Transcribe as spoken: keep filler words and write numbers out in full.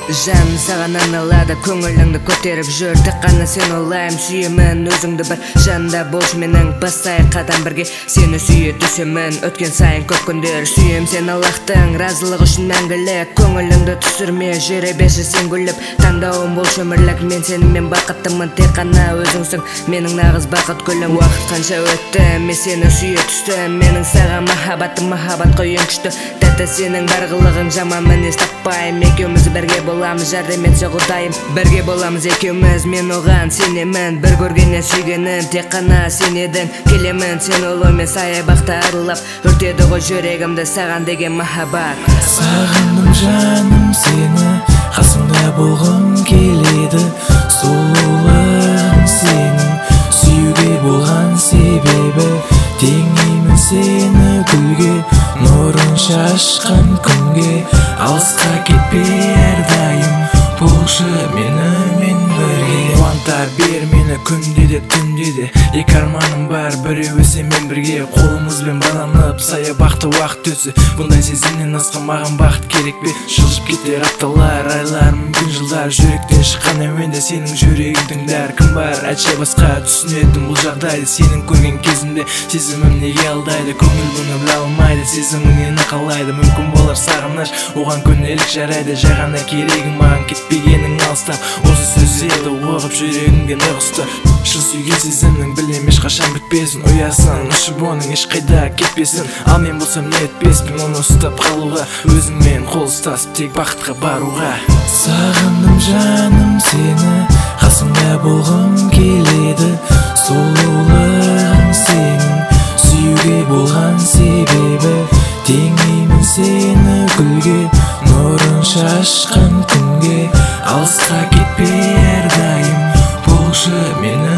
Жан саған аналады, көңіліңді көтеріп жүр. Тек қана сен олайым, сүйемін өзіңді бір жанда болшы менің. Басайық қадам бірге, сені сүйе түсемін. Өткен сайын көп күндер сүйем сен Аллахтың разылығы үшін мәңгілік. Көңіліңді түсірме, жүре берші сен гүліп. Таңдауым болшы өмірлік, мен сенімен бақыттымын. Тек қана өзіңсің менің нағыз бақыт гүлім. Уақыт қанша өтті, мен сені сүйе түстім. Менің саған махаббатым махаббатқа ең күшті. Тәтті сенің бар қылығың жаман мінез таппайым. Екеуміз бірге боламыз, жәрдем етсе Құдайым. Бірге боламыз екеуміз, мен оған сенемін. Бір көргеннен сүйгенім тек қана сен едің. Келемін сен ұлымен саябақта арылап, өртеді ғой жүрегімді саған деген махаббат. Сағындым жаным сені, қасымда болғым келеді. Сұлулығың сенің, сүюге болған себебі. Теңеймін сені гүлге, нұрын шашқан күнге. Алысқа кетпе әрдайым, болшы менімен бірге. Қуанта бер мені күнде де түнде де. Екі арманым бар, біреуі сенмен бірге. Қолымызбен байланып саябақта уақыт өтсе, бұндай сезімнен асқан маған бақыт керек пе? Жылжып кетер апталар, айлар, мүмкін жылдар. Жүректен шыққан әуенде сенің жүрегің тыңдар. Кім бар айтшы басқа, түсінетін бұл жағдайды. Сенің көрген кезімде сезімім неге алдайды? Көңіл бұны біле алмайды, сезімің нені қалайды? Мүмкін болар сағыныш, оған көнелік жарайды. Жай ғана керегің маған кетпегенің алыстап. Осы сөздерді оқып жүрегімге нығысты. Шын сүйген сезімнің білем ешқашан бітпесін. Ұясынан ұшып оның ешқайда кетпесін. Ал мен болсам не етпеспін оны ұстап қалуға, өзіңмен қол ұстасып тек бақытқа баруға. Сағындым жаным сені, қасымда болғым келеді. Сұлулығың сенің, сүюге болған себебі. Теңеймін сені гүлге, нұрын шашқан күнге. Алысқа кетпе әрдайым, болшы мені